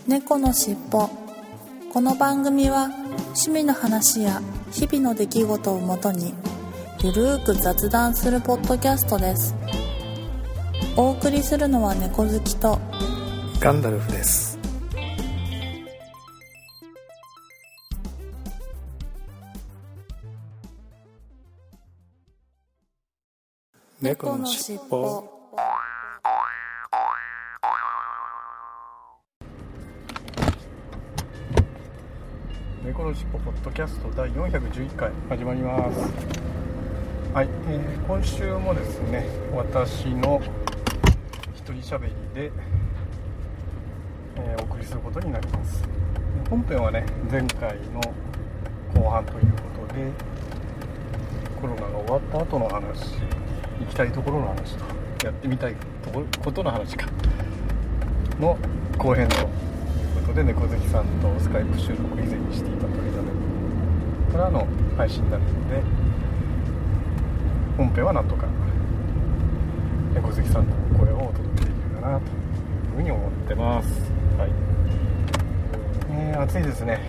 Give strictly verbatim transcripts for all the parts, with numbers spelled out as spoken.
猫のしっぽ。この番組は趣味の話や日々の出来事をもとにゆるーく雑談するポッドキャストです。お送りするのは猫好きとガンダルフです。猫のしっぽ。猫のしっぽポッドキャストだいよんひゃくじゅういっかい始まります。はい、えー、今週もですね、私の一人喋りで、えー、お送りすることになります。本編はね、前回の後半ということで、コロナが終わった後の話、行きたいところの話とやってみたいところことの話かの後編ということで、猫好きさんとスカイプ収録以前にしていただいたからの配信になるので、本編はなんとか猫好きさんの声をお届けできるかなというふうに思ってます。はい、えー、暑いですね。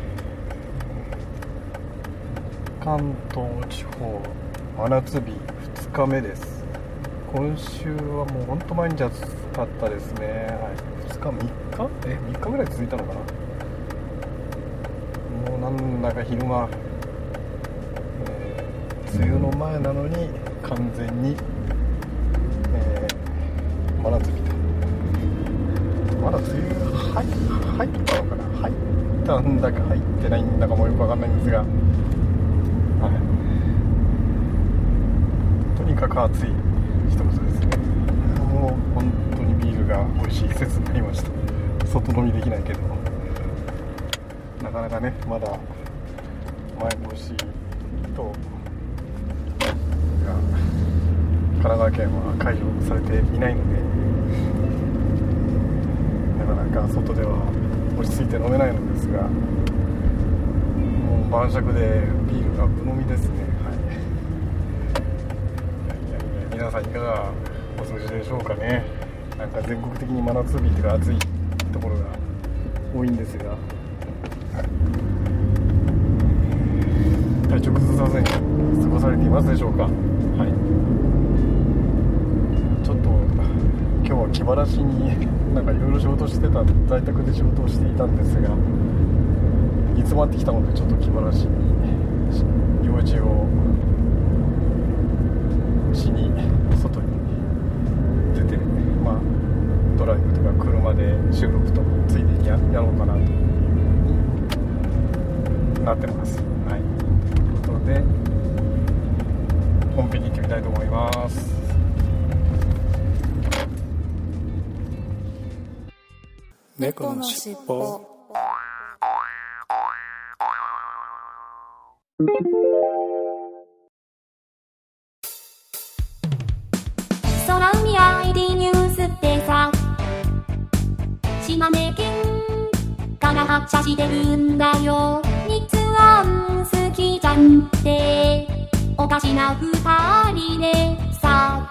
関東地方真夏日ふつかめです。今週はもうほんと毎日暑かったですね。はい、ふつかみっかえみっかぐらい続いたのかな。もうなんだか昼間、えー、梅雨の前なのに完全に、えー、真夏日と。まだ梅雨入, 入ったのかな入ったんだか入ってないんだかもよくわかんないんですが、はい、とにかく暑い一言ですね。もう本当にビールが美味しい季節になりました。外飲みできないけど、なかなかね、まだまん延防止と神奈川県は解除されていないので、なかなか外では落ち着いて飲めないのですが、もう晩酌でビールがぶ飲みですね。はい、いやいやいや、皆さんいかがお過ごしでしょうかね。なんか全国的に真夏日というか暑いところが多いんですが、体調崩さずに過ごされていますでしょうか。はい、ちょっと今日は気晴らしになんかいろいろ仕事してた、在宅で仕事をしていたんですが、煮詰まってきたのでちょっと気晴らしに用事をしに外に出て、まあドライブとか車で収録とついでに や, やろうかなとなってます。はい、ということで本編に行ってみたいと思います。猫のしっぽ。 空海 アイディー ニュースってさ、島根県から発車してるんだよ。日安好きじゃんっておかしな二人でさ。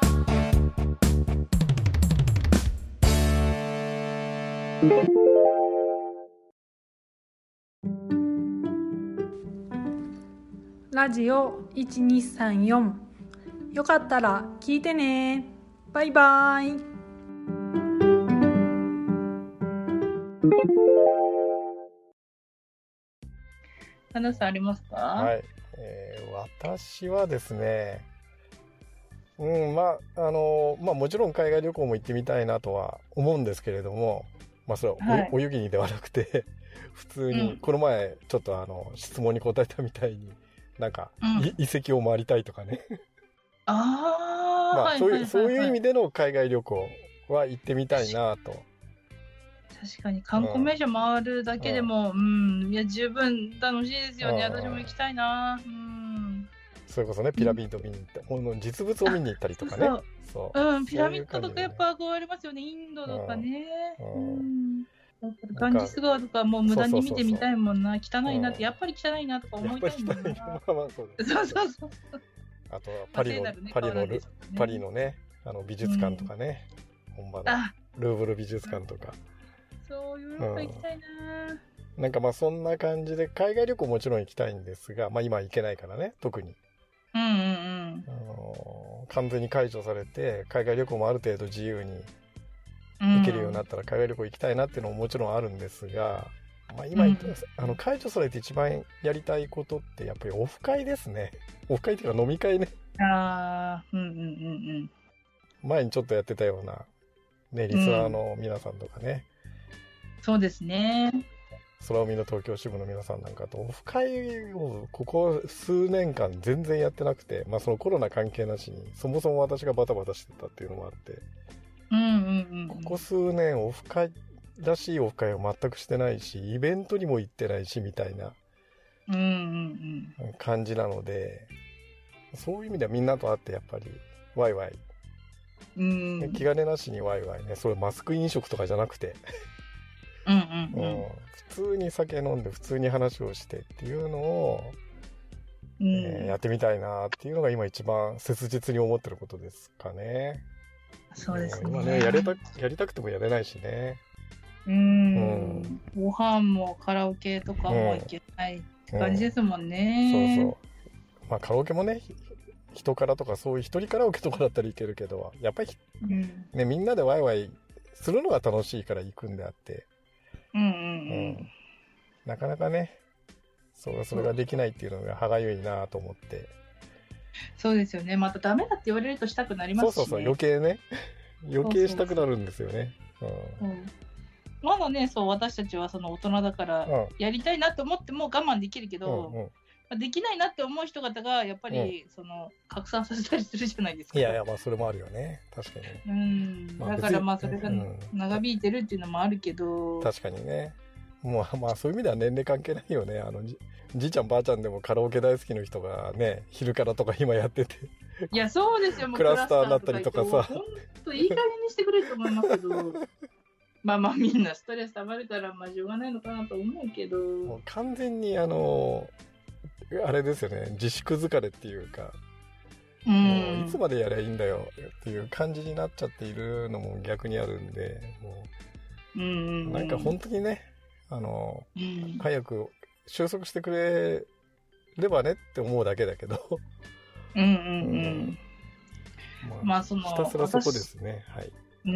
ラジオいちにさんよん、よかったら聞いてね。バイバイ。 話ありますか？ はい、えー、私はですね、うん、まああのまあもちろん海外旅行も行ってみたいなとは思うんですけれども、まあそれは お,、はい、お湯着にではなくて普通に、うん、この前ちょっとあの質問に答えたみたいになんか、うん、遺跡を回りたいとかねあ、 まあ、 はい、 そういう、 はいはいはい、 そういう意味での海外旅行は行ってみたいなと。 確かに観光名所回るだけでも、うん、うん、いや十分楽しいですよね。私も行きたいな。うん、 それこそね、ピラミッド見に行って、うん、実物を見に行ったりとかね。 そうそう、うん、ピラミッドとかやっぱ憧れますよね。インドとかね。うんうん、ガンジス川とかもう無駄に見てみたいもんな。汚いなって、やっぱり汚いなとか思いたいもんな。そうそうそう。 あとはパリの、まあね、パリの、ね、パリのね、あの美術館とかね、うん、本場のルーブル美術館とか、 そう、ヨーロッパ行きたいな、 うん、なんかまあそんな感じで、海外旅行もちろん行きたいんですが、まあ今行けないからね、特に。 うんうんうん。 あのー、完全に解除されて、海外旅行もある程度自由に行けるようになったら海外旅行行きたいなっていうのももちろんあるんですが、まあ今、うん、あの解除されて一番やりたいことってやっぱりオフ会ですね。オフ会っていうか飲み会ね。 ああ、うんうんうんうん。 前にちょっとやってたような、ね、リスナーの皆さんとかね。 うん、そうですね。 空海の東京支部の皆さんなんかとオフ会をここ数年間全然やってなくて、まあそのコロナ関係なしに、そもそも私がバタバタしてたっていうのもあって、 うんうんうん、 ここ数年オフ会らしいオフ会は全くしてないし、イベントにも行ってないしみたいな感じなので、そういう意味ではみんなと会ってやっぱりワイワイ、うん、気兼ねなしにワイワイね、それマスク飲食とかじゃなくてうんうんうん、 うん、普通に酒飲んで普通に話をしてっていうのを、うんえー、やってみたいなっていうのが今一番切実に思ってることですかね。 そうですね。 今ね、やりた、やりたくてもやれないしね。 うーん。うん、ご飯もカラオケとかも行けないって感じですもんね。 うんうん、そうそう。まあカラオケもね、人からとかそういう一人カラオケとかだったらいけるけど、やっぱり、うん、ね、みんなでワイワイするのが楽しいから行くんであって。 うんうんうん。うん、 なかなかね、そう、それができないっていうのが歯がゆいなと思って。 そうですよね。またダメだって言われるとしたくなりますしね。 そうそうそう、余計ね。余計したくなるんですよね。 うんうん、まだね、そう、私たちはその大人だから、やりたいなと思っても我慢できるけど、うんうん、できないなって思う人方が、やっぱり、うん、その、拡散させたりするじゃないですか。 いやいや、まあ、それもあるよね。確かに。 うん。まあ、だから、まあ、それが長引いてるっていうのもあるけど。 うん、確かにね。もう、まあ、そういう意味では年齢関係ないよね。あの、じ、じいちゃんばあちゃんでもカラオケ大好きの人がね、昼からとか今やってて。 いや、そうですよ。もうクラスターになったりとかさ。 ほんと、いい加減にしてくれると思いますけど。まあまあ、みんなストレス溜まるから、まあ、しょうがないのかなと思うけど。もう完全に、あの、あれですよね。自粛疲れっていうか。うん、もういつまでやりゃいいんだよっていう感じになっちゃっているのも逆にあるんで、もう、うん、なんか本当にね、あの、うん、早く収束してくれればねって思うだけだけど。 うんうんうん。 まあ、まあ、その、ひたすらそこですね。はい。 うん。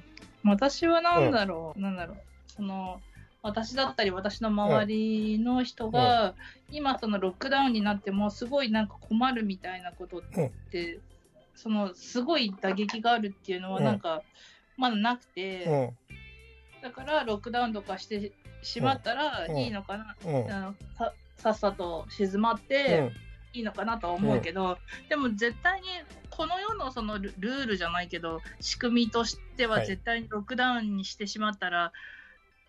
私はなんだろう、うん、なんだろう。その、私だったり私の周りの人が、うん、今そのロックダウンになってもすごいなんか困るみたいなことって、うん、そのすごい打撃があるっていうのはなんかまだなくて、うん、だからロックダウンとかしてしまったらいいのかな、うん、あの さ, さっさと静まっていいのかなとは思うけど、でも絶対にこの世のそのルールじゃないけど仕組みとしては絶対にロックダウンにしてしまったら、はい、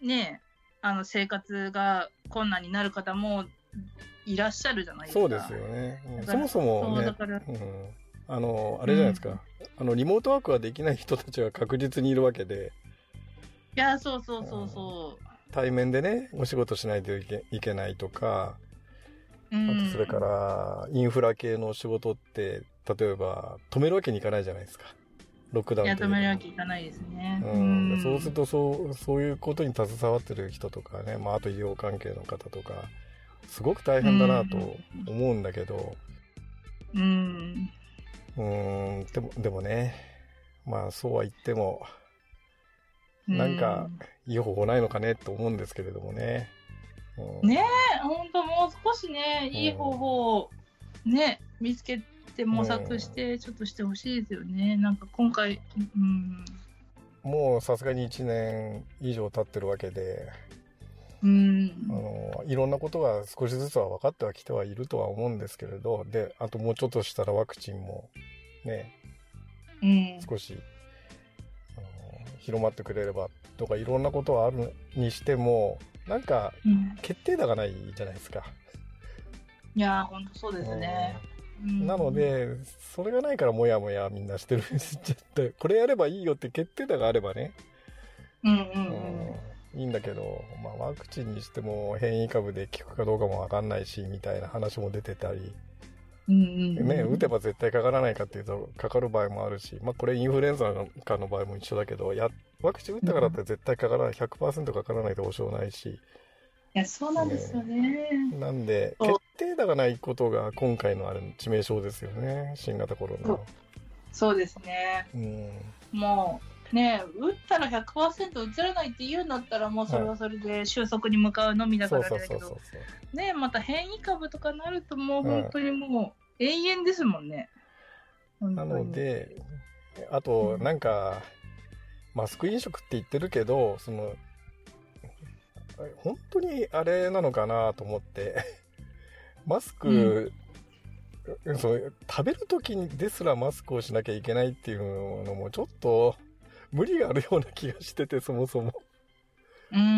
ねえあの生活が困難になる方もいらっしゃるじゃないですか。 そうですよね。うん、そもそもね、うん、あのあれじゃないですか、うん、あのリモートワークはできない人たちは確実にいるわけで。 いや、そうそうそうそう。 対面でね、お仕事しないといけ、いけないとか、うん、あとそれからインフラ系の仕事って例えば止めるわけにいかないじゃないですか。ロックダウンいや、止めるわけいかないですね。 うん。うん、そうすると、そう、そういうことに携わってる人とかね、まあ、あと医療関係の方とか、すごく大変だなと思うんだけど、 うん。 うん、でも、でもね、まあ、そうは言っても、なんか、いい方法ないのかねと思うんですけれどもね。 うん、ねえ、ほんともう少しね、いい方法をね、見つけて、で模索してちょっとしてほしいですよね。なんか今回、うん、 もうさすがにいちねん以上経ってるわけで、 うん、 あのいろんなことが少しずつは分かってはきてはいるとは思うんですけれど、であともうちょっとしたらワクチンもね、 うん、 少しあの広まってくれればとかいろんなことはあるにしても、なんか決定打がないじゃないですか。 うん、いや本当そうですね。 うん、なので、それがないからもやもやみんなしてるしちゃって、これやればいいよって決定打があればね、 うんうんうんうん、いいんだけど、まあ、ワクチンにしても変異株で効くかどうかもわかんないしみたいな話も出てたり、 うんうんうんね、打てば絶対かからないかっていうとかかる場合もあるし、まあ、これインフルエンザかの場合も一緒だけど、やワクチン打ったからって絶対かからない、ひゃくパーセント かからないと保証ないし。 いや、そうなんですよね。 ね、なんで、決定打がないことが今回のあれ致命傷ですよね、新型コロナ。 そう、そうですね。うん、もう、ね、打ったら ひゃくパーセント うつらないって言うんだったら、もうそれはそれで収束に向かうのみだからだけど、ね、また変異株とかになると、もう本当にもう永遠ですもんね。 うん、なので、あと、なんか、うん、マスク飲食って言ってるけど、その、本当にあれなのかなと思ってマスク、うん、そう食べる時にですらマスクをしなきゃいけないっていうのもちょっと無理があるような気がしてて、そもそもうんうんうん、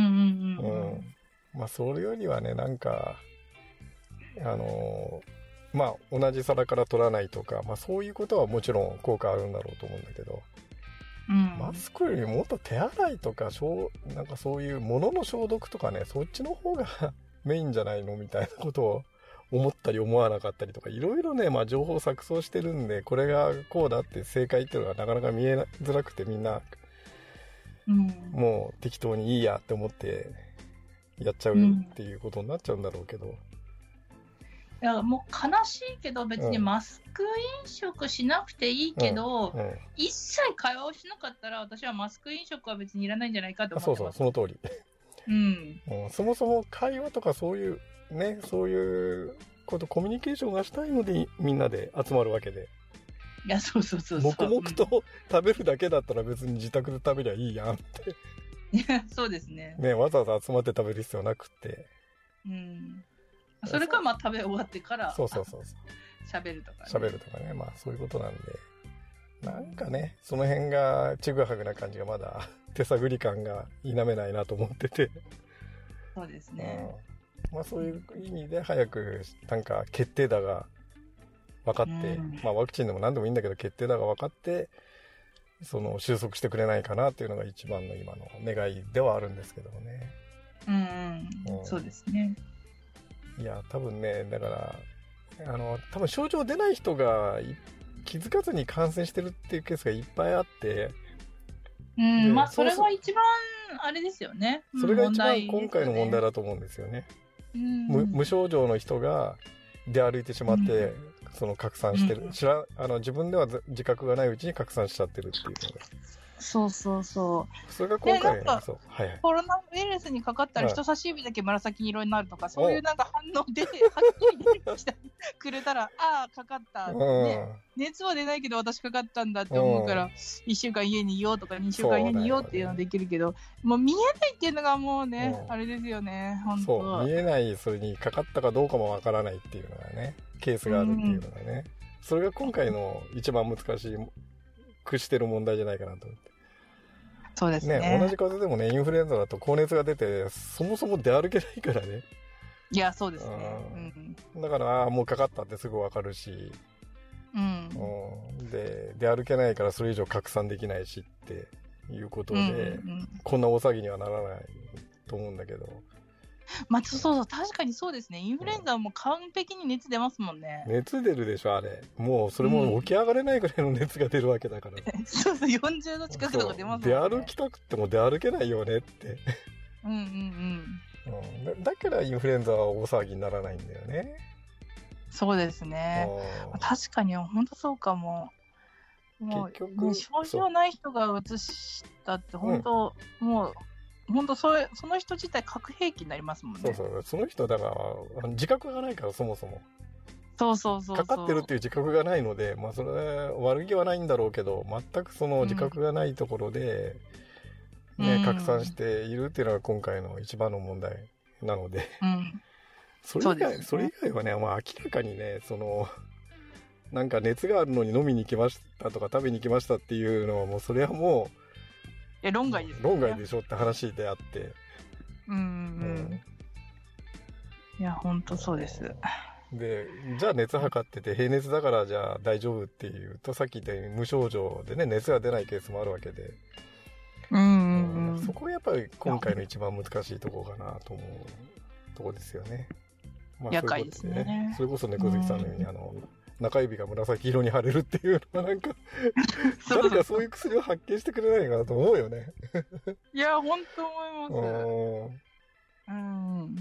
うん、 まあそれよりはね、なんかあのまあ同じ皿から取らないとか、まあそういうことはもちろん効果あるんだろうと思うんだけど、うん、マスクよりもっと手洗いとか、なんかそういうものの消毒とかね、そっちの方がメインじゃないのみたいなことを思ったり思わなかったりとか、いろいろね、まあ情報錯綜してるんで、これがこうだって正解っていうのがなかなか見えづらくて、みんな、うん、もう適当にいいやって思ってやっちゃうっていうことになっちゃうんだろうけど、 いやもう悲しいけど、別にマスク飲食しなくていいけど、うんうんうん、一切会話をしなかったら、私はマスク飲食は別にいらないんじゃないかと思ってます。 そうそう、その通り、うんうん、そもそも会話とかそういうね、そういうことコミュニケーションがしたいのでみんなで集まるわけで、 いやそうそうそうそう、 黙々と食べるだけだったら別に自宅で食べりゃいいやんっていやそうですね、 ね、わざわざ集まって食べる必要なくて、 うん、それかまあ食べ終わってからそうそうそうそう喋るとかね喋るとかね、まあそういうことなんで、なんかね、その辺がちぐはぐな感じがまだ手探り感が否めないなと思ってて、 そうですね、 うん、まあそういう意味で早くなんか決定打が分かって、うん、まあワクチンでも何でもいいんだけど決定打が分かってその収束してくれないかなっていうのが一番の今の願いではあるんですけどもね。 うん、うんうん、そうですね。 いや多分ね、だからあの多分症状出ない人が気づかずに感染してるっていうケースがいっぱいあって、 うん、まあそれが一番あれですよね。 それが一番今回の問題だと思うんですよね。うん、無, 無症状の人が出歩いてしまって、うん、その拡散してる、うん、知らあの自分では自覚がないうちに拡散しちゃってるっていうのが。 そうそうそう。 それが今回の、そう、 はいはい、コロナウイルスにかかったら人差し指だけ紫色になるとか、はい、そういうなんか反応ではっきり出てきてくれたら、ああかかった、ね、熱は出ないけど私かかったんだって思うから、いっしゅうかん家にいようとかにしゅうかん家にいようっていうのはできるけど、ね、もう見えないっていうのがもうね、あれですよね、本当。 そう見えない、それにかかったかどうかもわからないっていうのがね、ケースがあるっていうのがね、うん、それが今回の一番難しい屈してる問題じゃないかなと思って。 そうですね。 ね、同じ風邪でもね、インフルエンザだと高熱が出て、そもそも出歩けないからね。 いや、そうですね。 うん、だから、ああ、もうかかったってすぐわかるし、うん、うん。で、出歩けないからそれ以上拡散できないしっていうことで、うんうん、こんな大騒ぎにはならないと思うんだけど。 まあ、そうそう、確かにそうですね。インフルエンザはもう完璧に熱出ますもんね。 熱出るでしょ、あれ。もう、それも起き上がれないぐらいの熱が出るわけだから。 うん、そうそう、よんじゅうど近くとか出ますもんね。 出歩きたくっても出歩けないよねって。 うんうんうん。 うん、だからインフルエンザは大騒ぎにならないんだよね。 そうですね。確かに、本当そうかも。もう、結局、ね、症状ない人がうつしたって、本当、うん、もう、本当それその人自体核兵器になりますもんね。 そうそう、その人だから自覚がないから、そもそもそうそうそうそうかかってるっていう自覚がないので、まあそれ悪気はないんだろうけど、全くその自覚がないところで、うんね、拡散しているっていうのが今回の一番の問題なので、うん、それ以外、ね、それ以外はね、まあ明らかにね、そのなんか熱があるのに飲みに行きましたとか食べに行きましたっていうのはもうそれはもうえ論外です、ね、 論外でしょって話であって、 うんうん、うん、いや本当そうです。 でじゃあ熱測ってて平熱だからじゃあ大丈夫っていうと、さっき言ったように無症状でね熱が出ないケースもあるわけで、 うんうんうん、 そこがやっぱり今回の一番難しいところかなと思うところですよね。まあ、 厄介ですね。 それこそ猫好きさんのように、うん、あの中指が紫色に腫れるっていうのはなんか誰かそういう薬を発見してくれないかなと思うよね。 いや本当思います。うん、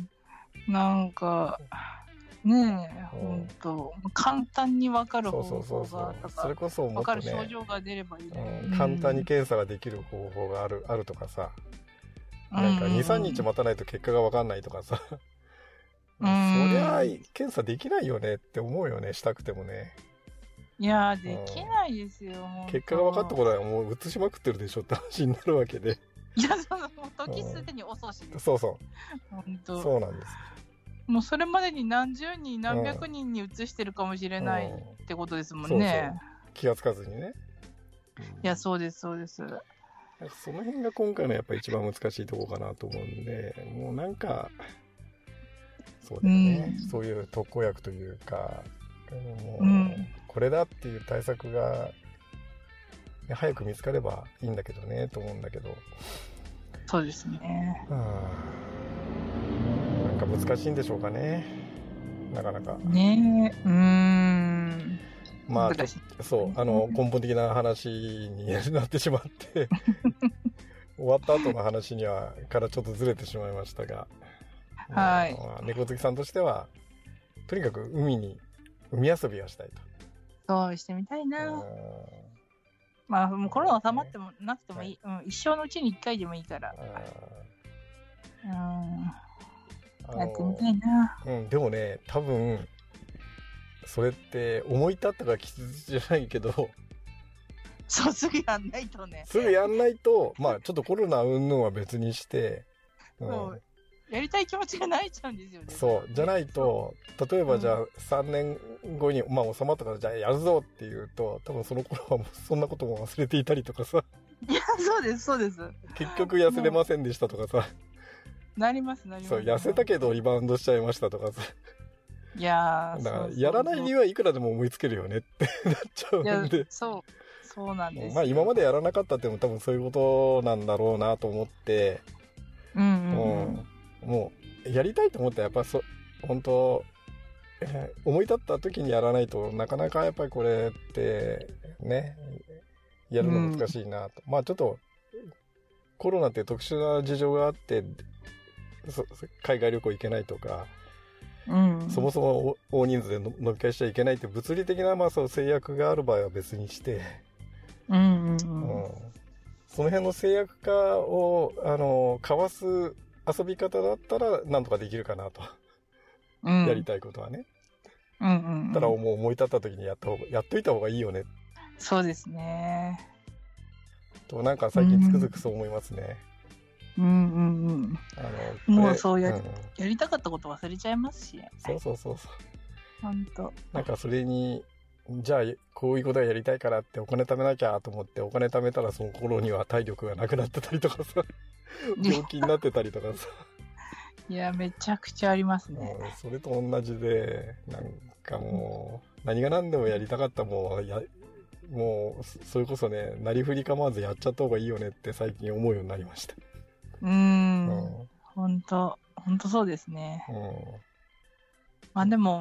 なんかねえ本当簡単に分かる方法がとか、それこそもっとね、分かる症状が出ればいいね、 うん、簡単に検査ができる方法があるあるとかさ、なんか にさんにち待たないと結果が分かんないとかさ、うん、そりゃ検査できないよねって思うよね、したくてもね。 いやできないですよ、うん、 結果が分かったことはもう移しまくってるでしょって話になるわけで。 いやその時すでに遅しです、うん、 そうそう本当そうなんです。 もうそれまでに何十人何百人に移してるかもしれないってことですもんね、うんうん、そうそう気がつかずにね、 うん、いやそうですそうです。 その辺が今回のやっぱ一番難しいところかなと思うんで、もうなんかそうだよね、うん、そういう特効薬というかもう、うん、これだっていう対策が早く見つかればいいんだけどねと思うんだけど。 そうですね、 うん、なんか難しいんでしょうかね、なかなかねえ。うーんまあそうあの根本的な話になってしまって終わった後の話にはからちょっとずれてしまいましたが、 はい、 まあ、猫好きさんとしてはとにかく海に海遊びをしたいと。そうしてみたいな。まあもうコロナ収まってもなくてもいい、はい、うん、一生のうちに一回でもいいから、うん、やってみたいな。 うん、でもね多分それって思い立ったかきつじゃないけどそうすぐやんないとねすぐやんないとまあちょっとコロナ云々は別にして、 うん、そうやりたい気持ちがないちゃうんですよね。 そうじゃないと例えばじゃあさんねんごに、まあ収まったからじゃあやるぞっていうと多分その頃はもうそんなことも忘れていたりとかさいやそうですそうです結局痩せれませんでしたとかさなりますなります。 そう痩せたけどリバウンドしちゃいましたとかさ、 いやだからやらない理由はいくらでも思いつけるよねってなっちゃうんで。 そうそうなんです。 まあ今までやらなかったっても多分そういうことなんだろうなと思って、 うんうんうんうん、もうやりたいと思ったらやっぱそ本当、えー、思い立った時にやらないとなかなかやっぱりこれってねやるの難しいなと、うん、まあちょっとコロナって特殊な事情があって海外旅行行けないとか、うん、そもそも大人数で飲み会しちゃいけないって物理的なまあそう制約がある場合は別にして、 うんうんうんうん、その辺の制約化をあのかわす遊び方だったらなんとかできるかなと、うん、やりたいことはね、 うんうんうん、 ただもう思い立った時にやった方がやっといた方がいいよね。 そうですねとなんか最近つくづくそう思いますね。 うんうんうん、あのもうそうや、うん、やりたかったこと忘れちゃいますし、 そうそうそうそう、 本当なんかそれにじゃあこういうことがやりたいからってお金貯めなきゃと思ってお金貯めたらその頃には体力がなくなってたりとかさ病気になってたりとかさいやめちゃくちゃありますね、 うん、それと同じでなんかもう、うん、何が何でもやりたかったもんやもうそれこそねなりふり構わずやっちゃった方がいいよねって最近思うようになりました。 うーん、うん、本当本当そうですね、うん、まあでも、うん、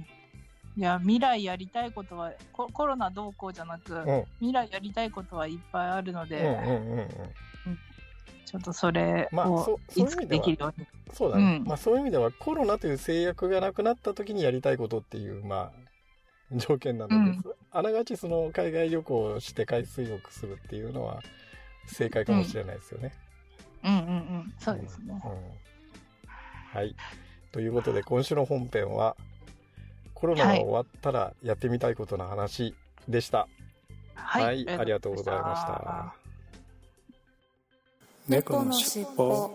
いや未来やりたいことは コ, コロナどうこうじゃなく、うん、未来やりたいことはいっぱいあるので、うんうんうんうん、ちょっとそれをいつかできるように、まあ、 そうだね、うんまあ、そういう意味ではコロナという制約がなくなった時にやりたいことっていうまあ条件なのです、うん、あながちその海外旅行をして海水浴するっていうのは正解かもしれないですよね、 うんうんうんうん、そうですね、うんうん、 はい、ということで今週の本編はコロナが終わったらやってみたいことの話でした。はい、はい、ありがとうございました。 猫のしっぽ。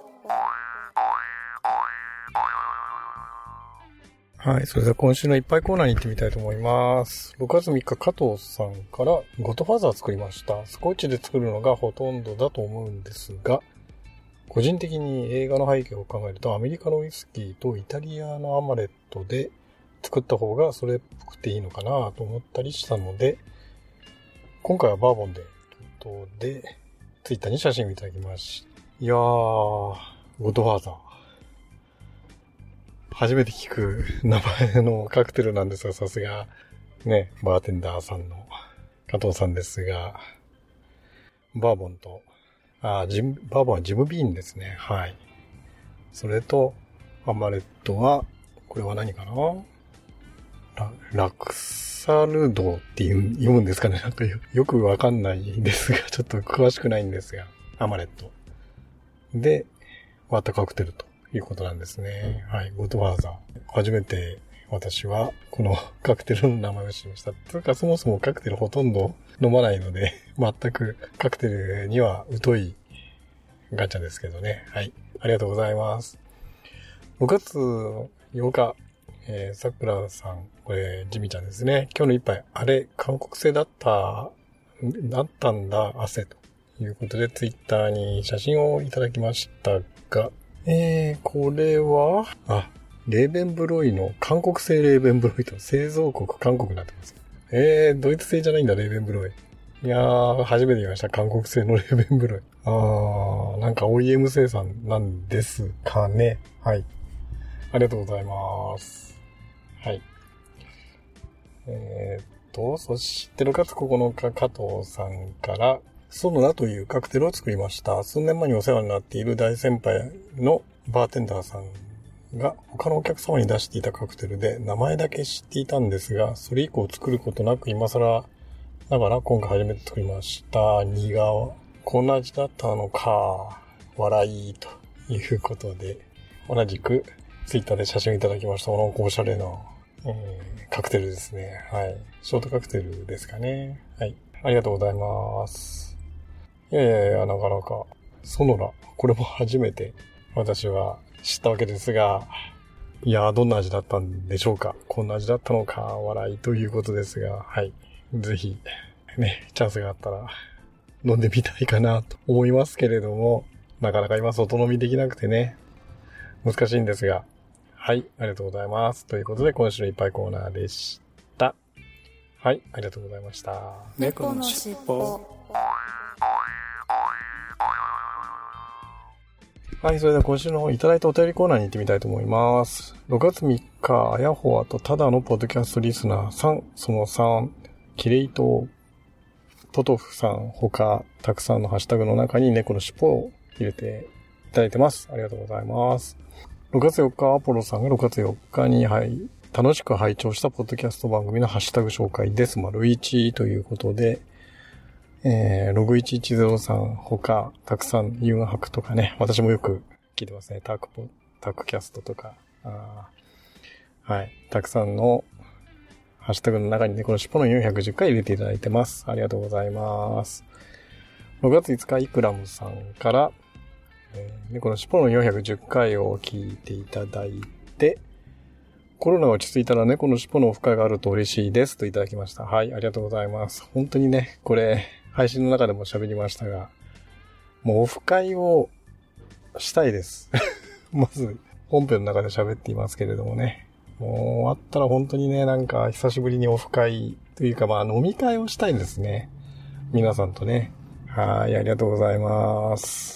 はい、それでは今週のいっぱいコーナーに行ってみたいと思います。ろくがつみっか加藤さんからゴッドファーザー作りました。スコッチで作るのがほとんどだと思うんですが、個人的に映画の背景を考えるとアメリカのウイスキーとイタリアのアマレットで作った方がそれっぽくていいのかなと思ったりしたので、今回はバーボンでということでツイッターに写真をいただきました。いやー、ゴッドファーザー初めて聞く名前のカクテルなんですが、さすがね、バーテンダーさんの加藤さんですが、バーボンと、あ、ジム、バーボンはジムビーンですね。はい。それと、アマレットは、これは何かな？ラ、ラクサルドっていう読むんですかね。なんか よ, よくわかんないですが、ちょっと詳しくないんですが、アマレット。で、割ったカクテルということなんですね。はい。ゴッドファーザー。初めて私はこのカクテルの名前を知りました。というかそもそもカクテルほとんど飲まないので、全くカクテルには疎いガチャですけどね。はい。ありがとうございます。ろくがつようか、えー、さくらさん、これ、ジミちゃんですね。今日の一杯、あれ、韓国製だった、だったんだ、汗ということで、ツイッターに写真をいただきましたが、えー、これは、あ、レーベンブロイの韓国製レーベンブロイと製造国韓国になってます。えー、ドイツ製じゃないんだ、レーベンブロイ。いやー、初めて見ました、韓国製のレーベンブロイ。あー、なんか オーイーエム 生産なんですかね。はい。ありがとうございます。はい。えー、っと、そしてろくがつここのか、加藤さんから、ソノラというカクテルを作りました。数年前にお世話になっている大先輩のバーテンダーさんが他のお客様に出していたカクテルで名前だけ知っていたんですが、それ以降作ることなく今更ながら今回初めて作りました。苦はこんな味だったのか、笑いということで、同じくツイッターで写真をいただきました。このおしゃれな、えー、カクテルですね。はい。ショートカクテルですかね。はい。ありがとうございます。いやいやいや、なかなか、ソノラ、これも初めて私は知ったわけですが、いやー、どんな味だったんでしょうか。こんな味だったのか、笑いということですが、はい。ぜひ、ね、チャンスがあったら、飲んでみたいかなと思いますけれども、なかなか今外飲みできなくてね、難しいんですが、はい、ありがとうございます。ということで、今週のいっぱいコーナーでした。はい、ありがとうございました。 猫のしっぽ。 はい、それでは今週のいただいたお便りコーナーに行ってみたいと思います。ろくがつみっか、あやほあとただのポッドキャストリスナーさん、そのさん、キレイトポトフさんほか、たくさんのハッシュタグの中に猫のしっぽを入れていただいてます。ありがとうございます。ろくがつよっか、アポロさんがろくがつよっかに、はい、楽しく拝聴したポッドキャスト番組のハッシュタグ紹介です。丸いちということで、えー、ログいちいちゼロさんほか、たくさんユンハクとかね、私もよく聞いてますね。タクポ、タクキャストとか、あはい、たくさんのハッシュタグの中に猫のしっぽのよんひゃくじゅっかい入れていただいてます。ありがとうございます。ろくがついつか、イクラムさんから、えー、猫のしっぽのよんひゃくじゅっかいを聞いていただいて、コロナが落ち着いたら猫のしっぽのオフ会があると嬉しいですといただきました。はい、ありがとうございます。本当にね、これ、配信の中でも喋りましたが、もうオフ会をしたいです。まず、本編の中で喋っていますけれどもね。もう、あったら本当にね、なんか久しぶりにオフ会というか、まあ飲み会をしたいですね。皆さんとね。はい、ありがとうございます。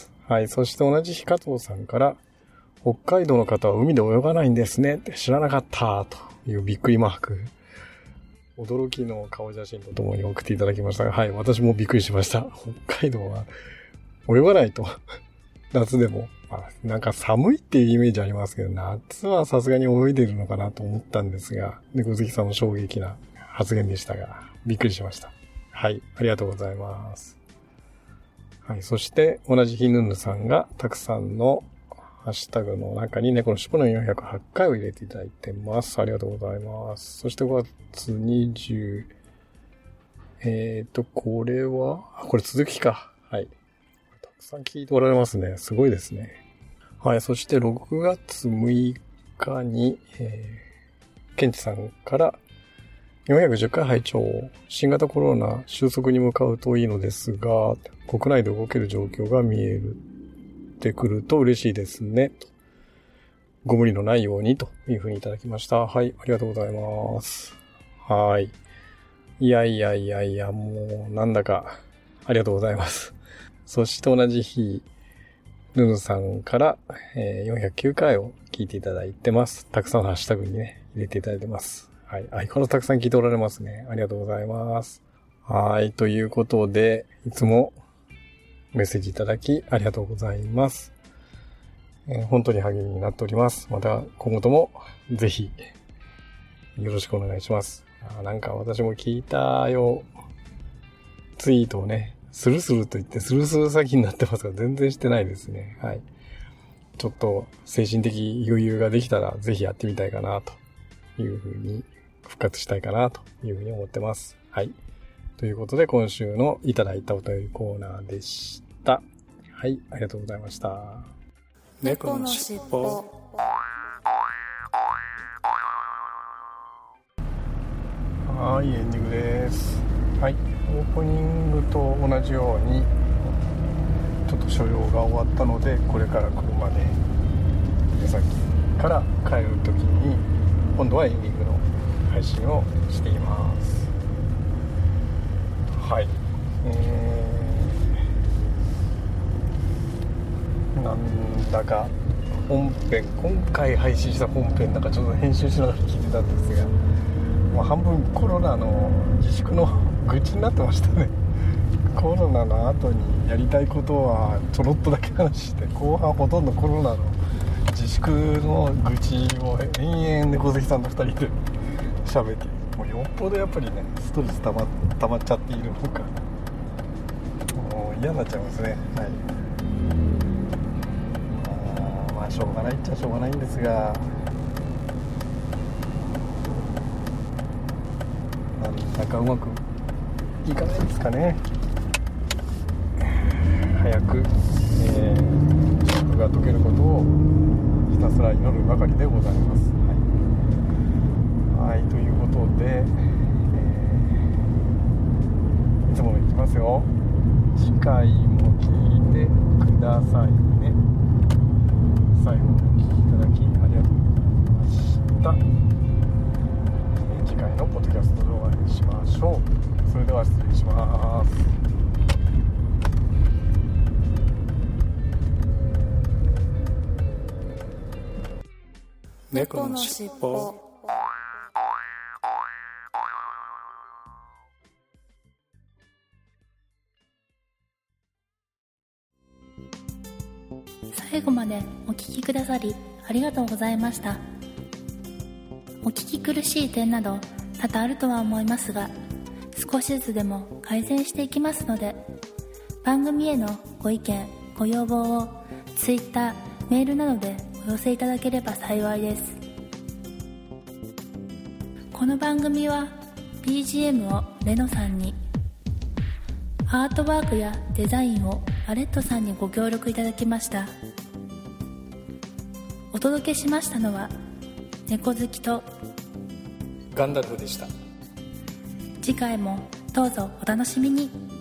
はい、そして同じ日加藤さんから、北海道の方は海で泳がないんですねって知らなかったというびっくりマーク。驚きの顔写真とともに送っていただきましたが、はい、私もびっくりしました。北海道は泳がないと。夏でも。まあ、なんか寒いっていうイメージありますけど、夏はさすがに泳いでるのかなと思ったんですが、猫好きさんの衝撃な発言でしたが、びっくりしました。はい、ありがとうございます。はい、そして同じ日ヌヌさんがたくさんのハッシュタグの中に猫のしっぽのよんひゃくはちかいを入れていただいてます。ありがとうございます。そしてごがつにじゅう、えーと、これは、これ続きか。はい。たくさん聞いておられますね。すごいですね。はい。そしてろくがつむいかに、えー、ケンチさんからよんひゃくじゅっかい拝聴。新型コロナ収束に向かうといいのですが、国内で動ける状況が見える。ってくると嬉しいですね。ご無理のないようにというふうにいただきました。はい、ありがとうございます。はい。いやいやいやいや、もうなんだかありがとうございます。そして同じ日、ヌヌさんから、えー、よんひゃくきゅうかいを聞いていただいてます。たくさんのハッシュタグにね、入れていただいてます。 はい。相変わらずたくさん聞いておられますね。ありがとうございます。はい。ということで、いつもメッセージいただきありがとうございます。えー、本当に励みになっております。また今後ともぜひよろしくお願いします。あ、なんか私も聞いたよツイートをね、スルスルと言ってスルスル先になってますが全然してないですね。はい。ちょっと精神的余裕ができたらぜひやってみたいかなというふうに復活したいかなというふうに思ってます。はい。ということで今週のいただいたお便りコーナーでした。はい、ありがとうございました。 猫のしっぽ。 はい、エンディングです。はい、オープニングと同じようにちょっと所要が終わったので、これから車で出先から帰るときに今度はエンディングの配信をしています。はい、えー、なんだか本編、今回配信した本編なんかちょっと編集しながら聞いてたんですが、もう半分コロナの自粛の愚痴になってましたね。コロナの後にやりたいことはちょろっとだけ話して、後半ほとんどコロナの自粛の愚痴を延々猫関さんとふたりで喋って、もうよっぽどやっぱりねストレス溜ま、溜まっちゃっているのか、もう嫌になっちゃいますね。はい。あ、まあしょうがないっちゃしょうがないんですが、なんかうまくいかないですかね。早く、えー、自粛が解けることをひたすら祈るばかりでございます。はい、はい、ということで、えー、いつものいきますよ。次回も聞いてくださいね。最後までお聞きいただきありがとうございました。えー、次回のポッドキャストでお会いしましょう。それでは失礼します。 猫のしっぽ。 最後までお聞きくださりありがとうございました。お聞き苦しい点など多々あるとは思いますが、少しずつでも改善していきますので、番組へのご意見ご要望を Twitter、メールなどでお寄せいただければ幸いです。この番組は ビージーエム をレノさんに、アートワークやデザインをアレットさんにご協力いただきました。お届けしましたのは猫好きとガンダルフでした。 次回もどうぞお楽しみに。